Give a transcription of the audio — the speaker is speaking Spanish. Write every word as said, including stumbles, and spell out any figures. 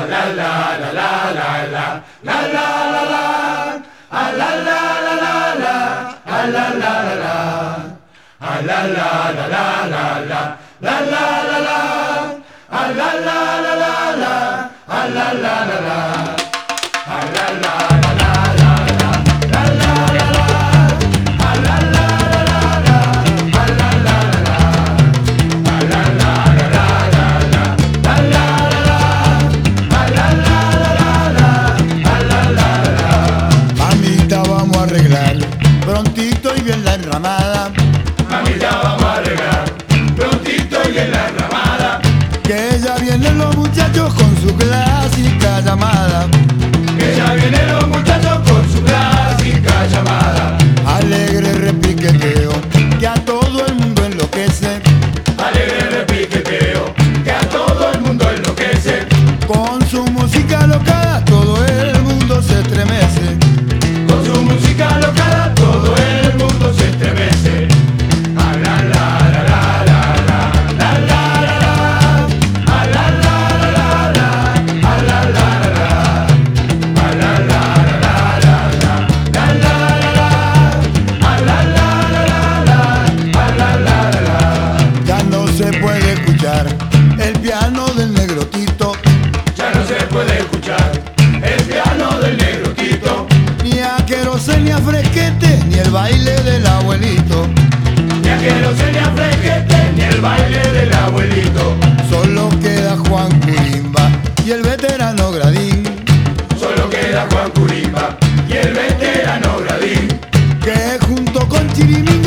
Mamita, vamos a arreglar prontito y bien la enramada. Mamita, vamos a arreglar prontito y bien la enramada. Que ya vienen los muchachos con su clásica llamada. Que ya vienen los muchachos con su clásica llamada. Alegre repiqueteo que a todo el mundo enloquece. Alegre repiqueteo que a todo el mundo enloquece. Con su música alocada todo el mundo se estremece. Con su música alocada todo el mundo se estremece. Ah, la, la, la, la, la, la, la, la, la. Ah, la, la, la, la, la. Ah, la, la, la, la. Ah, la, la, la, la, la. La, la, la, la. Ah, la, la, la, la. Ah, la, la, la, la. Ya no se puede escuchar el piano del negro Tito, Ya no se puede escuchar el piano del negro Tito. ni a querosé ni a fresquete, ni el baile del abuelito. Ni a querosé ni a fresquete, ni el baile del abuelito. Solo queda Juan Curimba y el veterano Gradín, Solo queda Juan Curimba y el veterano Gradín. que junto con Chirimín